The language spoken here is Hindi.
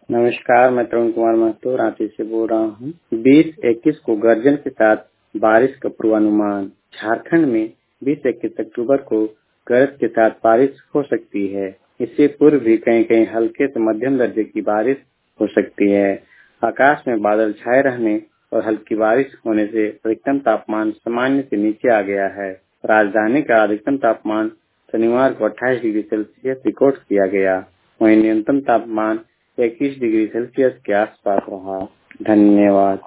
नमस्कार, मैं तरुण कुमार महतो रांची से बोल रहा हूँ। 20-21 को गर्जन के साथ बारिश का पूर्वानुमान। झारखंड में 20-21 अक्टूबर को गरज के साथ बारिश हो सकती है। इससे पूर्व भी कहीं कहीं हल्के से मध्यम दर्जे की बारिश हो सकती है। आकाश में बादल छाए रहने और हल्की बारिश होने से अधिकतम तापमान सामान्य से नीचे आ गया है। राजधानी का अधिकतम तापमान शनिवार को 28 डिग्री सेल्सियस रिकॉर्ड किया गया। वहीं न्यूनतम तापमान 21 डिग्री सेल्सियस के आसपास रहा। धन्यवाद।